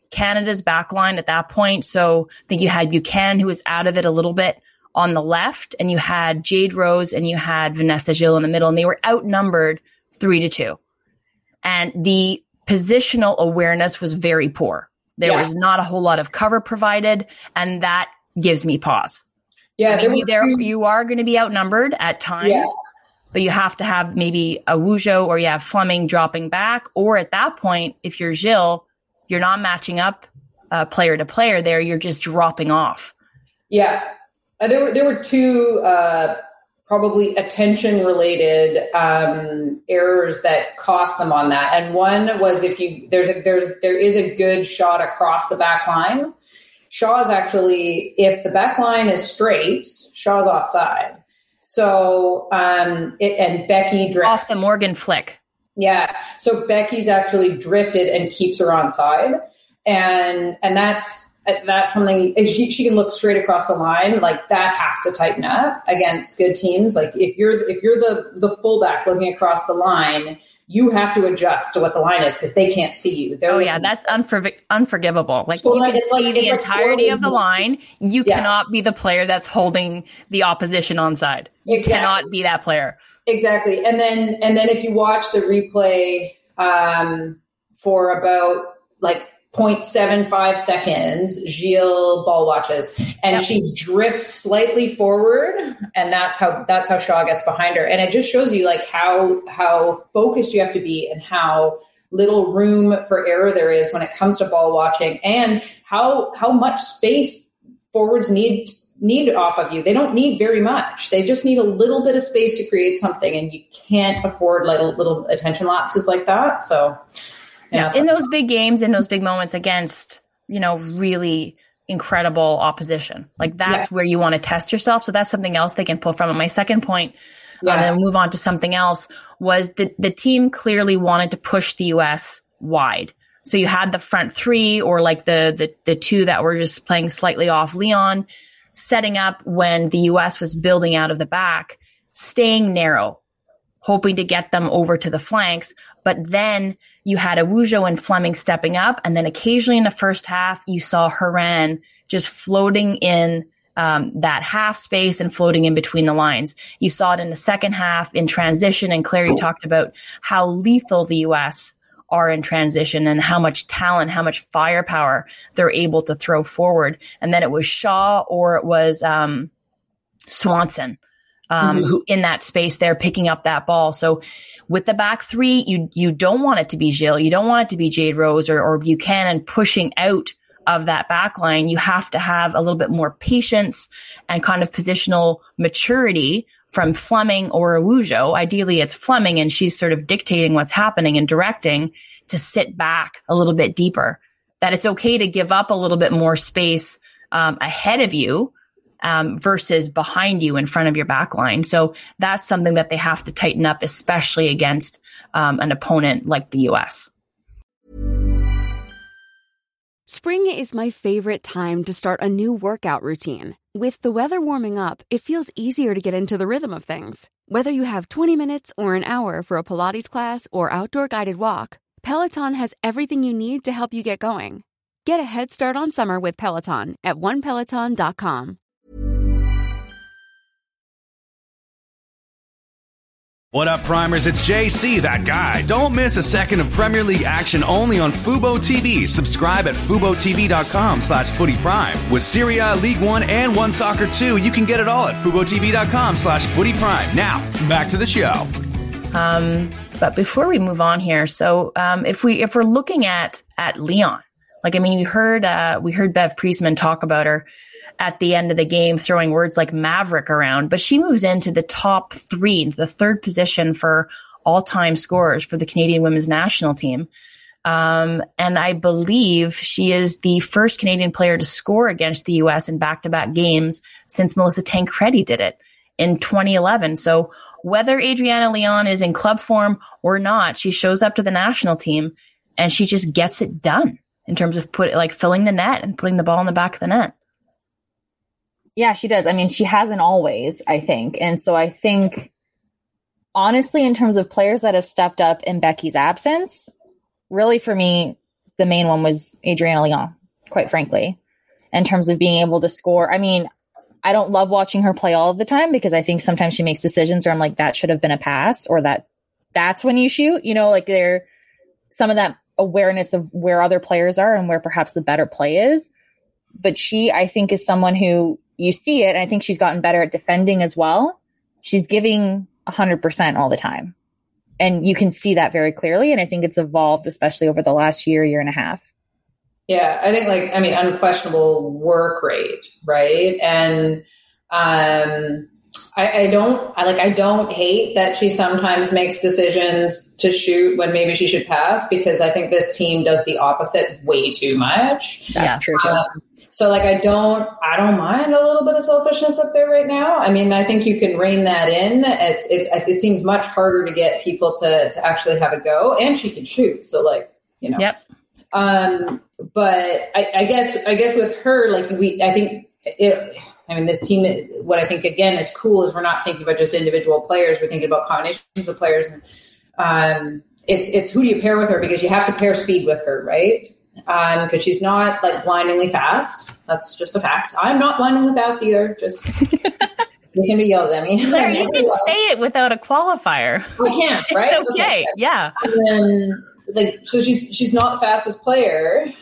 Canada's back line at that point. So I think you had Buchanan, who was out of it a little bit on the left, and you had Jade Rose and you had Vanessa Gilles in the middle, and they were outnumbered 3-2. And the positional awareness was very poor. There was not a whole lot of cover provided, and that gives me pause. Yeah, you are going to be outnumbered at times, but you have to have maybe a Wujo or you have Fleming dropping back, or at that point, if you're Gilles, you're not matching up player to player there. You're just dropping off. Yeah, there were two probably attention-related errors that cost them on that. And one was there is a good shot across the back line. Shaw's actually, if the back line is straight, Shaw's offside. So and Becky drifts off the Morgan flick. Yeah, so Becky's actually drifted and keeps her onside, and that's something. She can look straight across the line. Like, that has to tighten up against good teams. Like, if you're the fullback looking across the line, you have to adjust to what the line is because they can't see you. That's unforgivable. Like, you can see the entirety of the line. You cannot be the player that's holding the opposition onside. You cannot be that player. Exactly. And then if you watch the replay for about like 0.75 seconds, Gilles ball watches and she drifts slightly forward, and that's how Shaw gets behind her. And it just shows you like how focused you have to be and how little room for error there is when it comes to ball watching, and how much space forwards need off of you. They don't need very much. They just need a little bit of space to create something, and you can't afford like little attention lapses like that. So yeah, in those big games, in those big moments against, really incredible opposition, like that's where you want to test yourself. So that's something else they can pull from. And my second point, and then move on to something else, was the team clearly wanted to push the U.S. wide. So you had the front three, or like the two that were just playing slightly off Leon, setting up when the U.S. was building out of the back, staying narrow, hoping to get them over to the flanks. But then you had Awujo and Fleming stepping up. And then occasionally in the first half, you saw Horan just floating in that half space and floating in between the lines. You saw it in the second half in transition. And Claire, you talked about how lethal the U.S. are in transition and how much talent, how much firepower they're able to throw forward. And then it was Shaw or it was Swanson. Who in that space there picking up that ball. So with the back three, you don't want it to be Gilles. You don't want it to be Jade Rose or Buchanan pushing out of that back line. You have to have a little bit more patience and kind of positional maturity from Fleming or Awujo. Ideally, it's Fleming, and she's sort of dictating what's happening and directing to sit back a little bit deeper. That it's okay to give up a little bit more space ahead of you, versus behind you in front of your back line. So that's something that they have to tighten up, especially against an opponent like the U.S. Spring is my favorite time to start a new workout routine. With the weather warming up, it feels easier to get into the rhythm of things. Whether you have 20 minutes or an hour for a Pilates class or outdoor guided walk, Peloton has everything you need to help you get going. Get a head start on summer with Peloton at onepeloton.com. What up, Primers? It's JC, that guy. Don't miss a second of Premier League action only on Fubo TV. Subscribe at FuboTV.com/FootyPrime. With Serie A, League One, and One Soccer 2, you can get it all at FuboTV.com/FootyPrime. Now, back to the show. But before we move on here, so if we're looking at Leon, like, I mean, we heard Bev Priestman talk about her at the end of the game, throwing words like maverick around, but she moves into the top three, the third position for all-time scorers for the Canadian women's national team. And I believe she is the first Canadian player to score against the U.S. in back-to-back games since Melissa Tancredi did it in 2011. So whether Adriana Leon is in club form or not, she shows up to the national team and she just gets it done in terms of filling the net and putting the ball in the back of the net. Yeah, she does. I mean, she hasn't always, I think. And so I think, honestly, in terms of players that have stepped up in Becky's absence, really for me, the main one was Adriana Leon, quite frankly, in terms of being able to score. I mean, I don't love watching her play all of the time because I think sometimes she makes decisions where I'm like, that should have been a pass, or that's when you shoot, you know, like there, some of that awareness of where other players are and where perhaps the better play is. But she, I think, is someone who you see it. And I think she's gotten better at defending as well. She's giving 100% all the time. And you can see that very clearly. And I think it's evolved, especially over the last year and a half. Yeah, I think unquestionable work rate, right? And I don't hate that she sometimes makes decisions to shoot when maybe she should pass, because I think this team does the opposite way too much. That's true too. So like, I don't mind a little bit of selfishness up there right now. I mean, I think you can rein that in. It seems much harder to get people to actually have a go, and she can shoot. So like, you know, Yep. But I guess with her, like this team, what I think again is cool is we're not thinking about just individual players. We're thinking about combinations of players. And it's who do you pair with her, because you have to pair speed with her, right? Because she's not like blindingly fast. That's just a fact. I'm not blindingly fast either. Just somebody yells at me. Claire, you can say it without a qualifier. I can't, right? Okay, yeah. So she's not the fastest player.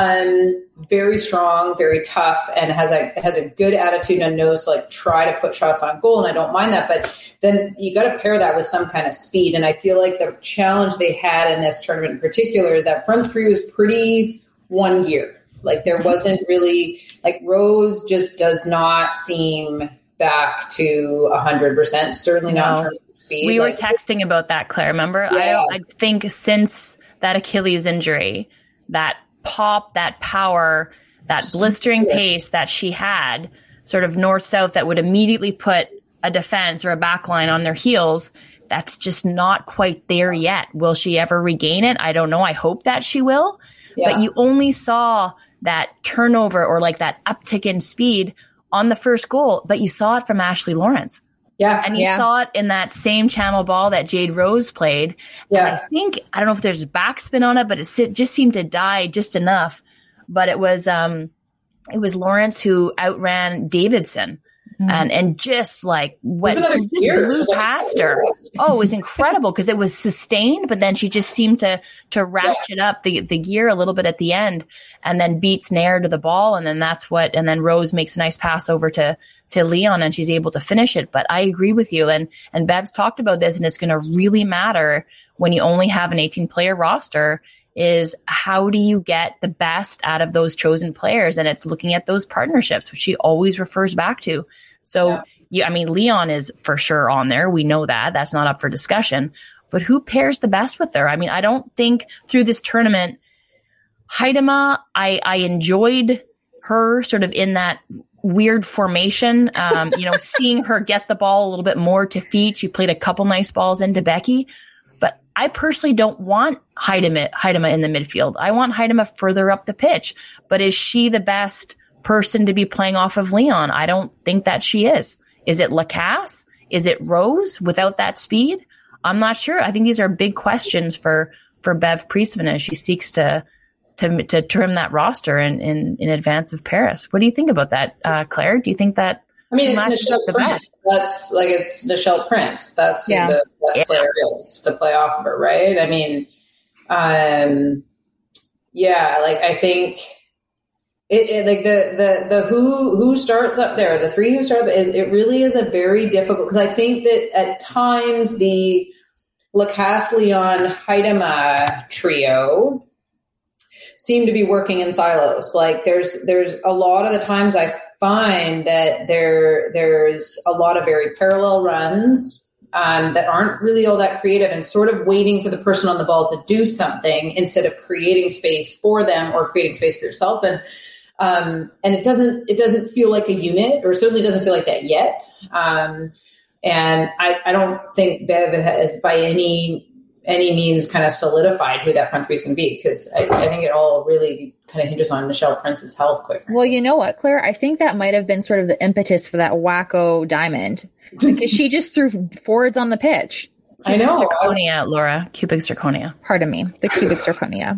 Very strong, very tough, and has a good attitude and knows to like try to put shots on goal. And I don't mind that, but then you got to pair that with some kind of speed. And I feel like the challenge they had in this tournament in particular is that front three was pretty one gear. Like there wasn't really, like Rose just does not seem back to 100%. Certainly not in terms of speed. We were texting about that, Claire. Remember? Yeah. I think since that Achilles injury, that pop, that power, that blistering pace that she had, sort of north-south, that would immediately put a defense or a back line on their heels, that's just not quite there yet. Will she ever regain it? I don't know. I hope that she will. Yeah. But you only saw that turnover or like that uptick in speed on the first goal, but you saw it from Ashley Lawrence. Yeah. And you saw it in that same channel ball that Jade Rose played. Yeah. And I don't know if there's backspin on it, but it just seemed to die just enough. But it was Lawrence who outran Davidson and just like blew past her. Oh, it was incredible because it was sustained, but then she just seemed to ratchet up the gear a little bit at the end, and then beats Nair to the ball, and then Rose makes a nice pass over to Leon, and she's able to finish it. But I agree with you, and Bev's talked about this, and it's going to really matter when you only have an 18-player roster, is how do you get the best out of those chosen players? And it's looking at those partnerships, which she always refers back to. So, Leon is for sure on there. We know that. That's not up for discussion. But who pairs the best with her? I mean, I don't think through this tournament, Huitema, I enjoyed her sort of in that weird formation, seeing her get the ball a little bit more to feet. She played a couple nice balls into Becky. But I personally don't want Huitema in the midfield. I want Huitema further up the pitch. But is she the best person to be playing off of Leon? I don't think that she is. Is it Lacasse? Is it Rose without that speed? I'm not sure. I think these are big questions for Bev Priestman as she seeks to trim that roster in advance of Paris. What do you think about that, Claire? Do you think that? I mean, it's Nichelle Prince. It's Nichelle Prince. That's who the best player is to play off of her, right? I mean, I think the who starts up there, the three who start, it really is a very difficult, because I think that at times the Lacasse, Leon, Huitema trio seem to be working in silos. Like there's a lot of the times I find that there's a lot of very parallel runs that aren't really all that creative, and sort of waiting for the person on the ball to do something instead of creating space for them or creating space for yourself. And it doesn't feel like a unit, or certainly doesn't feel like that yet. And I don't think Bev has by any means kind of solidified who that front three is going to be, because I think it all really kind of hinges on Nichelle Prince's health, quite frankly. Well, you know what, Claire? I think that might have been sort of the impetus for that wacko diamond, because she just threw forwards on the pitch. I know. Zirconia, Laura. Cubic zirconia. Pardon me. The cubic zirconia.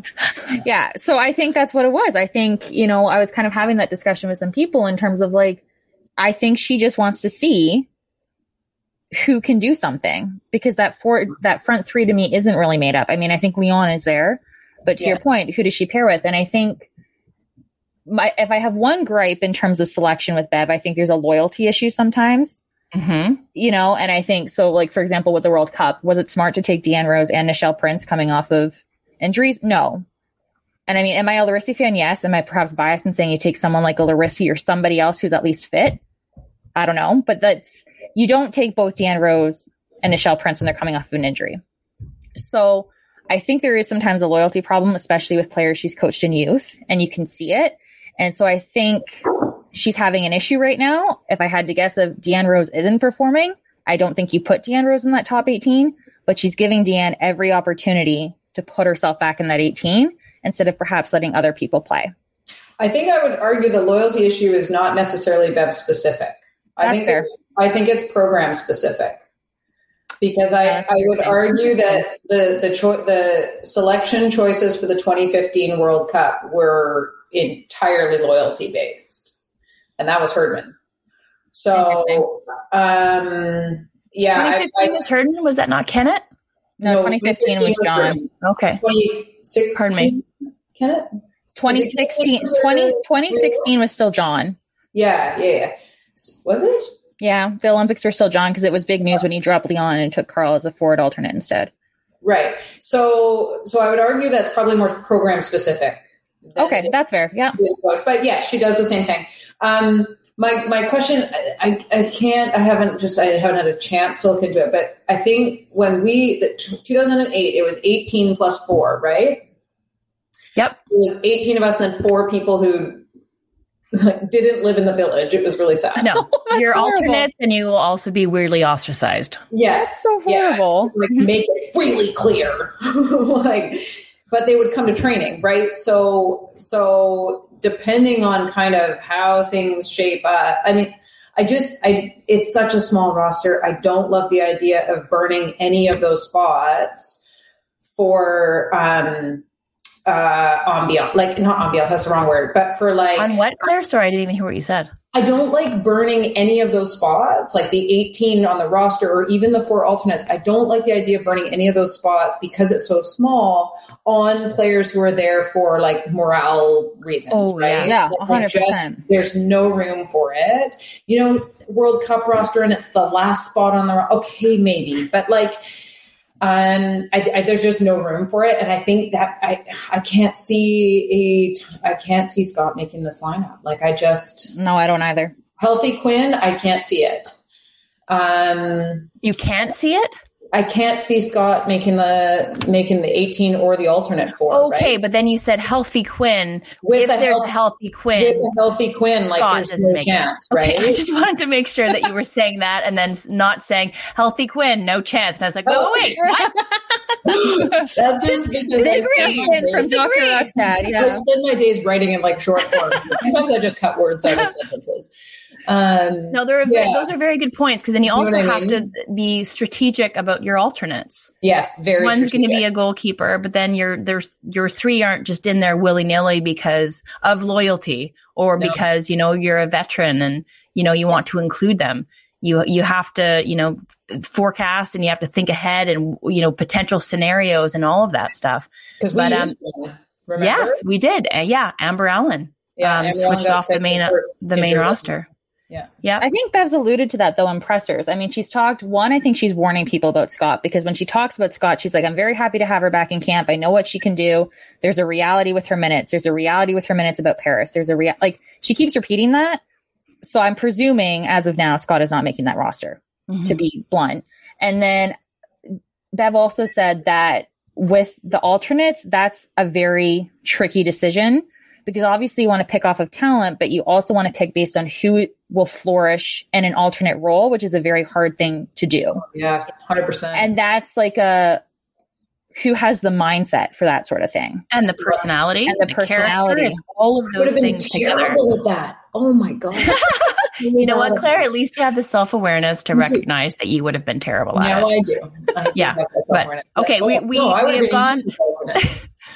Yeah. So I think that's what it was. I think, I was kind of having that discussion with some people in terms of like, I think she just wants to see who can do something, because that front three to me isn't really made up. I mean, I think Leon is there, but to your point, who does she pair with? And I think if I have one gripe in terms of selection with Bev, I think there's a loyalty issue sometimes. And I think so, like, for example, with the World Cup, was it smart to take Deanne Rose and Nichelle Prince coming off of injuries? No. And I mean, am I a Larissie fan? Yes. Am I perhaps biased in saying you take someone like a Larissie or somebody else who's at least fit? I don't know. But you don't take both Deanne Rose and Nichelle Prince when they're coming off of an injury. So I think there is sometimes a loyalty problem, especially with players she's coached in youth, and you can see it. And so I think she's having an issue right now. If I had to guess, if Deanne Rose isn't performing, I don't think you put Deanne Rose in that top 18, but she's giving Deanne every opportunity to put herself back in that 18 instead of perhaps letting other people play. I think I would argue the loyalty issue is not necessarily Bev specific. I think it's program specific, because I would argue that the selection choices for the 2015 World Cup were entirely loyalty based, and that was Herdman. So, 2015 was Herdman. Was that not Kennett? No, 2015 was John. Okay. 2016. Pardon me. Kennett. 2016 was still John. Yeah. Was it? Yeah, the Olympics were still John, because it was big news when he dropped Leon and took Carl as a forward alternate instead. Right. So I would argue that's probably more program specific. Okay, that's fair. Yeah. But yeah, she does the same thing. My question, I haven't had a chance to look into it, but I think when 2008, it was 18 plus 4, right? Yep. It was 18 of us and then 4 people who didn't live in the village. It was really sad. No, you're alternates, and you will also be weirdly ostracized. Yes. That's so horrible. Yeah. Make it really clear. But they would come to training, right? So depending on kind of how things shape up, I mean, it's such a small roster. I don't love the idea of burning any of those spots for, ambiance, like not ambiance, that's the wrong word, but for like on what, Claire? Sorry, I didn't even hear what you said. I don't like burning any of those spots, like the 18 on the roster or even the 4 alternates. I don't like the idea of burning any of those spots because it's so small on players who are there for like morale reasons, right? Yeah, 100%. There's no room for it. World Cup roster and it's the last spot on the okay, maybe, but like. There's just no room for it, and I think that I can't see Scott making this lineup. Like no, I don't either. Healthy Quinn, I can't see it. You can't see it? I can't see Scott making the 18 or the alternate 4. Okay, right? but then you said healthy Quinn. With if there's a healthy Quinn, Scott like doesn't make chance, right? Okay, I just wanted to make sure that you were saying that and then not saying healthy Quinn, no chance. And I was like, wait, what? That's just because from Dr. Rustad. Yeah. I spend my days writing in like short forms. Sometimes I just cut words out of sentences. No, those are very good points, because then you also have to be strategic about your alternates. Yes, very. One's going to be a goalkeeper, but then your 3 aren't just in there willy nilly because of loyalty or because you're a veteran and you want to include them. You have to forecast and you have to think ahead and potential scenarios and all of that stuff. Because we used one, remember? Yes, we did. Amber Allen switched off the main roster. Yeah. I think Bev's alluded to that though in pressers. I mean, she's talked, I think she's warning people about Scott, because when she talks about Scott, she's like, I'm very happy to have her back in camp. I know what she can do. There's a reality with her minutes. There's a reality with her minutes about Paris. There's she keeps repeating that. So I'm presuming as of now, Scott is not making that roster, to be blunt. And then Bev also said that with the alternates, that's a very tricky decision, because obviously you want to pick off of talent, but you also want to pick based on who will flourish in an alternate role, which is a very hard thing to do. Yeah, 100%. And that's like who has the mindset for that sort of thing. And the personality. And the personality. It's all of those things together. With that. Oh my God. You know what, Claire? At least you have the self-awareness to recognize that you would have been terrible at it. No, I do. Yeah. But, okay, we have gone.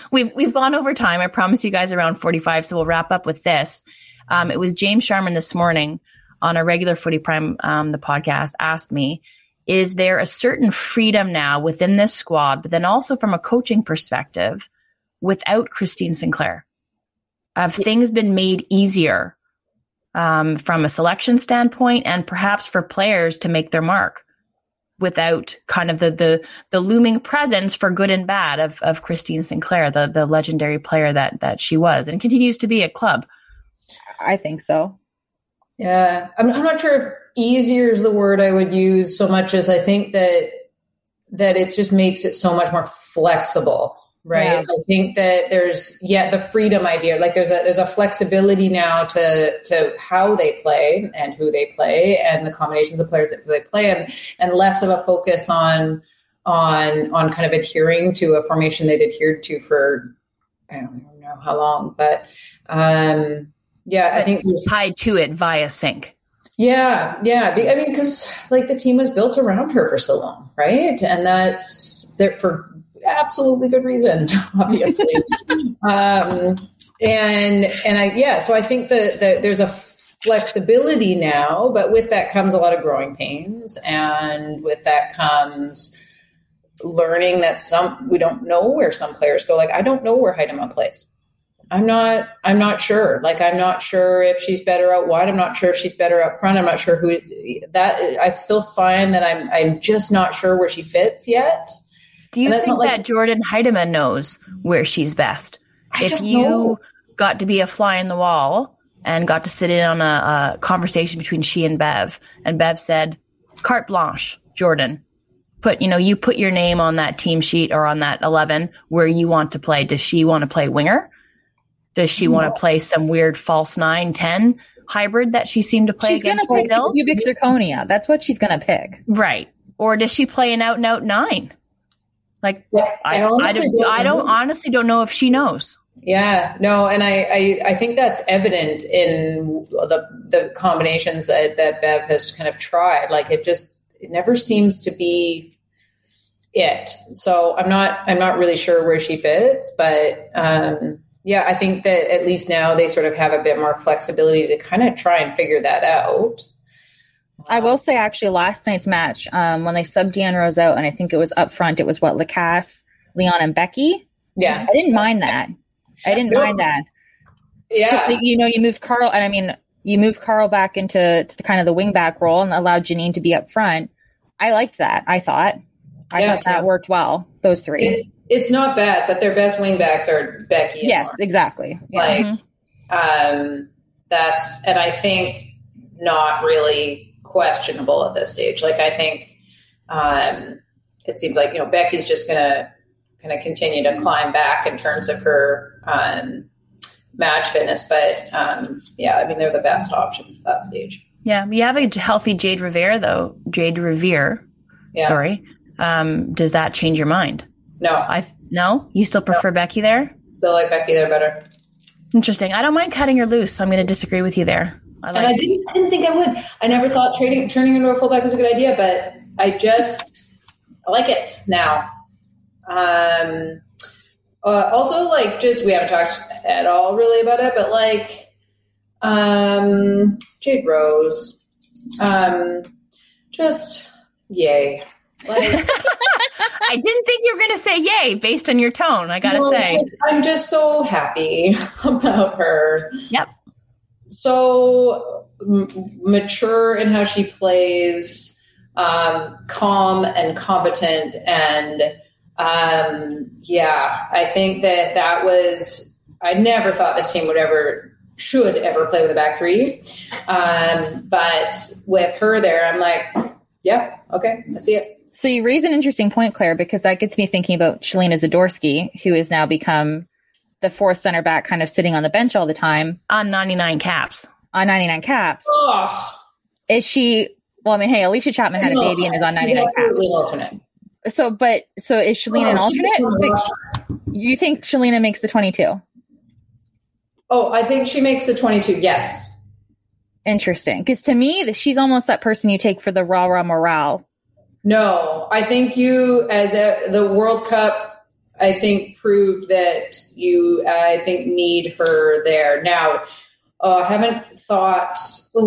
we've gone over time. I promised you guys around 45, so we'll wrap up with this. It was James Sharman this morning on a regular Footy Prime, the podcast, asked me, is there a certain freedom now within this squad, but then also from a coaching perspective without Christine Sinclair? Have things been made easier from a selection standpoint and perhaps for players to make their mark without kind of the looming presence for good and bad of Christine Sinclair, the legendary player that she was and continues to be at club? I think so. Yeah. I'm not sure if easier is the word I would use so much as I think that it just makes it so much more flexible. Right. Yeah. I think that there's the freedom idea, like there's a flexibility now to how they play and who they play and the combinations of players that they play and less of a focus on kind of adhering to a formation they'd adhered to for, I don't know how long, but I think there's tied to it via sync. Yeah. I mean, because like the team was built around her for so long, right? And that's there for absolutely good reason, obviously. So I think that there's a flexibility now, but with that comes a lot of growing pains, and with that comes learning that we don't know where some players go. Like I don't know where Huitema plays. I'm not sure. Like, I'm not sure if she's better out wide. I'm not sure if she's better up front. I'm not sure I still find that I'm just not sure where she fits yet. Do you think that Jordyn Huitema knows where she's best? If you got to be a fly in the wall and got to sit in on a conversation between she and Bev said, carte blanche, Jordyn, you put your name on that team sheet or on that 11 where you want to play. Does she want to play winger? Does she want to play some weird false 9-10 hybrid that she seemed to play against Brazil? She's going to pick Zirconia. That's what she's going to pick. Right. Or does she play an out-and-out 9? Like, I honestly don't know if she knows. Yeah, no. And I think that's evident in the combinations that Bev has kind of tried. Like it never seems to be it. So I'm not really sure where she fits, but, I think that at least now they sort of have a bit more flexibility to kind of try and figure that out. I will say, actually, last night's match, when they subbed Deanne Rose out, and I think it was up front, it was Lacasse, Leon, and Becky. Yeah. I didn't mind that. Mind that. Yeah. You move Carl, and I mean, you move Carl back into the kind of the wing back role and allowed Janine to be up front. I liked that. I thought that worked well, those three. It's not bad, but their best wing backs are Becky and Yes, Mark. exactly. Yeah. That's, and I think not really questionable at this stage. Like, I think it seems like, Becky's just going to continue to climb back in terms of her match fitness. But, they're the best options at that stage. Yeah. You have a healthy Jade Revere, though. Jade Revere. Yeah. Sorry. Does that change your mind? No. No? You still prefer Becky there? Still like Becky there better. Interesting. I don't mind cutting her loose. So I'm going to disagree with you there. I didn't think I would. I never thought turning into a fullback was a good idea, but I like it now. Also, like, just, we haven't talked at all really about it, but like, Jade Rose, just yay. Like, I didn't think you were going to say yay based on your tone. I got to say, I'm just so happy about her. Yep. So mature in how she plays, calm and competent. And, I think that was, I never thought this team should ever play with a back three. But with her there, I'm like, yeah, okay, I see it. So you raise an interesting point, Claire, because that gets me thinking about Shelina Zadorsky, who has now become the fourth center back, kind of sitting on the bench all the time. On 99 caps. Oh. Is she, well, I mean, hey, Alicia Chapman had a baby and is on 99 caps. Absolutely an alternate. So is Shelina an alternate? You think Shelina makes the 22? Oh, I think she makes the 22, yes. Interesting. Because to me, she's almost that person you take for the rah-rah morale. No, I think you, as the World Cup I think, proved that you, I think, need her there. Now, I haven't thought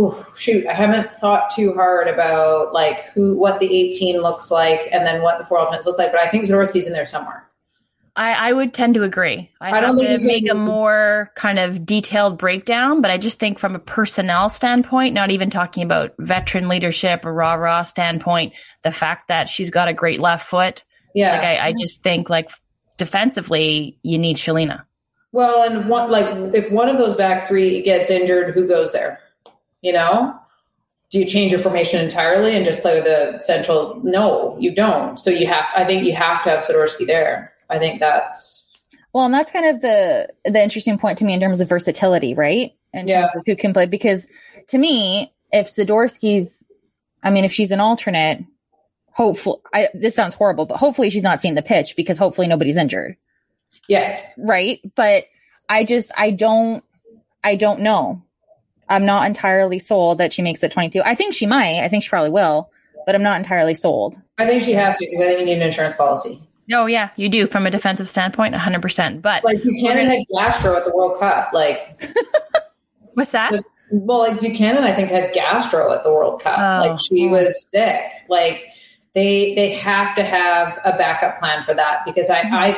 too hard about like what the 18 looks like and then what the 4 alternates look like, but I think Zadorsky's in there somewhere. I would tend to agree. I don't think make a more kind of detailed breakdown, but I just think from a personnel standpoint, not even talking about veteran leadership or rah-rah standpoint, the fact that she's got a great left foot. Yeah. Like I just think like defensively, you need Shelina. Well, and if one of those back three gets injured, who goes there? You know? Do you change your formation entirely and just play with the central? No, you don't. So I think you have to have Zadorsky there. I think that's... Well, and that's kind of the interesting point to me in terms of versatility, right? In terms of who can play. Because to me, if Zadorsky's... I mean, if she's an alternate, hopefully... this sounds horrible, but hopefully she's not seeing the pitch because hopefully nobody's injured. Yes. Right? But I don't know. I'm not entirely sold that she makes it 22. I think she might. I think she probably will. But I'm not entirely sold. I think she has to because I think you need an insurance policy. Oh, yeah, you do from a defensive standpoint, 100%. But like Buchanan had gastro at the World Cup. Like, what's that? Like Buchanan, I think had gastro at the World Cup. Like she was sick. Like they have to have a backup plan for that because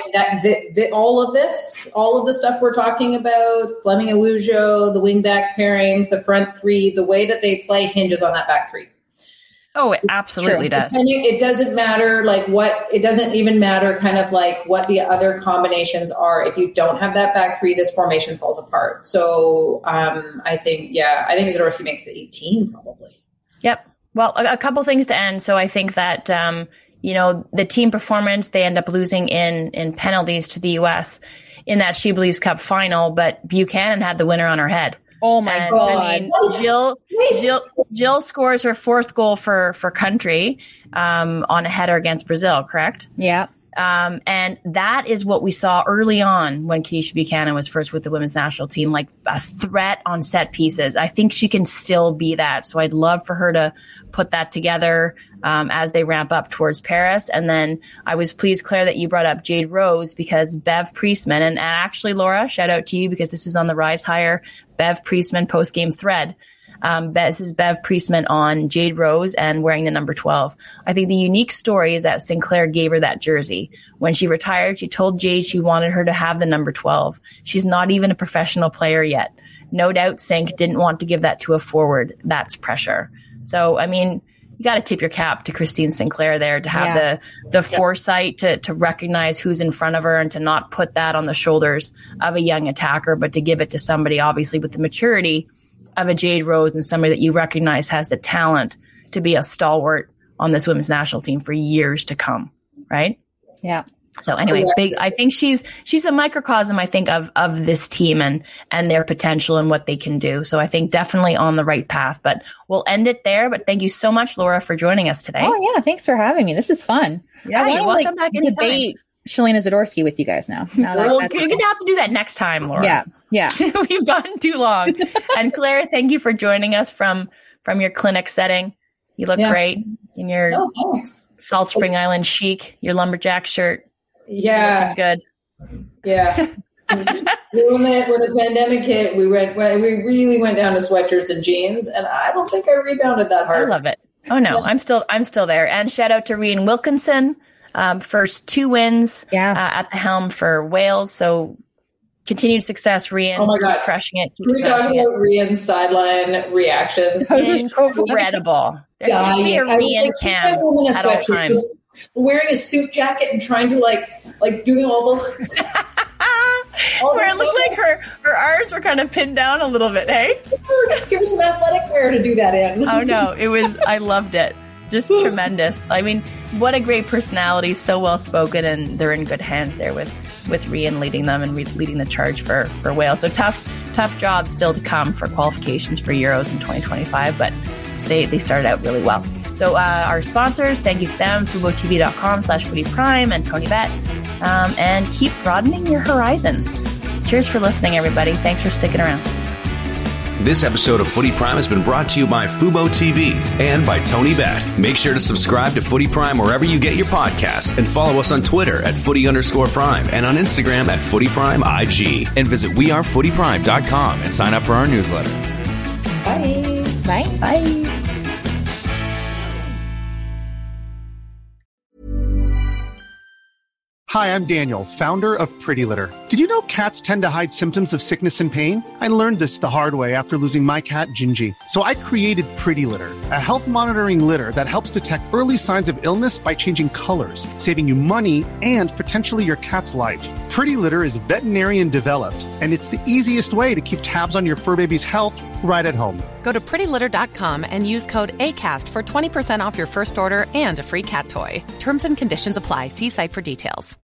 all of the stuff we're talking about, Fleming and Wujo, the wing back pairings, the front three, the way that they play hinges on that back three. Oh, it absolutely does. And it doesn't matter it doesn't even matter kind of like what the other combinations are. If you don't have that back three, this formation falls apart. So I think Zadorsky makes the 18 probably. Yep. Well, a couple things to end. So I think that, the team performance, they end up losing in penalties to the U.S. in that She Believes Cup final, but Buchanan had the winner on her head. Oh my God. I mean, Jill scores her fourth goal for country on a header against Brazil, correct? Yeah. And that is what we saw early on when Keisha Buchanan was first with the women's national team, like a threat on set pieces. I think she can still be that. So I'd love for her to put that together as they ramp up towards Paris. And then I was pleased, Claire, that you brought up Jade Rose because Bev Priestman, and actually, Laura, shout out to you because this was on the Rise Higher Bev Priestman post-game thread. This is Bev Priestman on Jade Rose and wearing the number 12. I think the unique story is that Sinclair gave her that jersey. When she retired, she told Jade she wanted her to have the number 12. She's not even a professional player yet. No doubt Sink didn't want to give that to a forward. That's pressure. So, I mean, you got to tip your cap to Christine Sinclair there to have the foresight to recognize who's in front of her and to not put that on the shoulders of a young attacker, but to give it to somebody obviously with the maturity of a Jade Rose and somebody that you recognize has the talent to be a stalwart on this women's national team for years to come. Right? Yeah. So anyway, I think she's a microcosm, I think, of this team and their potential and what they can do. So I think definitely on the right path, but we'll end it there. But thank you so much, Laura, for joining us today. Oh yeah. Thanks for having me. This is fun. Yeah. You're welcome back anytime. Shelina Zadorsky with you guys now. You're going to have to do that next time, Laura. Yeah. Yeah. We've gone too long. And Claire, thank you for joining us from your clinic setting. You look great in your Salt Spring Island chic, your lumberjack shirt. Yeah. Good. Yeah. when the pandemic hit, we really went down to sweatshirts and jeans, and I don't think I rebounded that hard. I love it. Oh no, I'm still there. And shout out to Rian Wilkinson, first 2 wins at the helm for Wales. So continued success, Rian. Oh my God, keep crushing it. Can we talk about Rian's sideline reactions? Those are so incredible. There used to be a Rian cam at all times. Wearing a suit jacket and trying to like doing all the where it looked like her arms were kind of pinned down a little bit, hey? Give her some athletic wear to do that in. Oh no, I loved it. Just tremendous. I mean, what a great personality, so well spoken, and they're in good hands there with Rian leading them and leading the charge for Wales. So tough job still to come for qualifications for Euros in 2025, but they started out really well. So our sponsors, thank you to them, FuboTV.com/FootyPrime and Tony Bet. And keep broadening your horizons. Cheers for listening, everybody. Thanks for sticking around. This episode of Footy Prime has been brought to you by Fubo TV and by Tony Bet. Make sure to subscribe to Footy Prime wherever you get your podcasts and follow us on Twitter at @footy_prime and on Instagram at FootyPrimeIG. And visit wearefootyprime.com and sign up for our newsletter. Bye. Bye. Bye. Hi, I'm Daniel, founder of Pretty Litter. Did you know cats tend to hide symptoms of sickness and pain? I learned this the hard way after losing my cat, Gingy. So I created Pretty Litter, a health monitoring litter that helps detect early signs of illness by changing colors, saving you money and potentially your cat's life. Pretty Litter is veterinarian developed, and it's the easiest way to keep tabs on your fur baby's health right at home. Go to prettylitter.com and use code ACAST for 20% off your first order and a free cat toy. Terms and conditions apply. See site for details.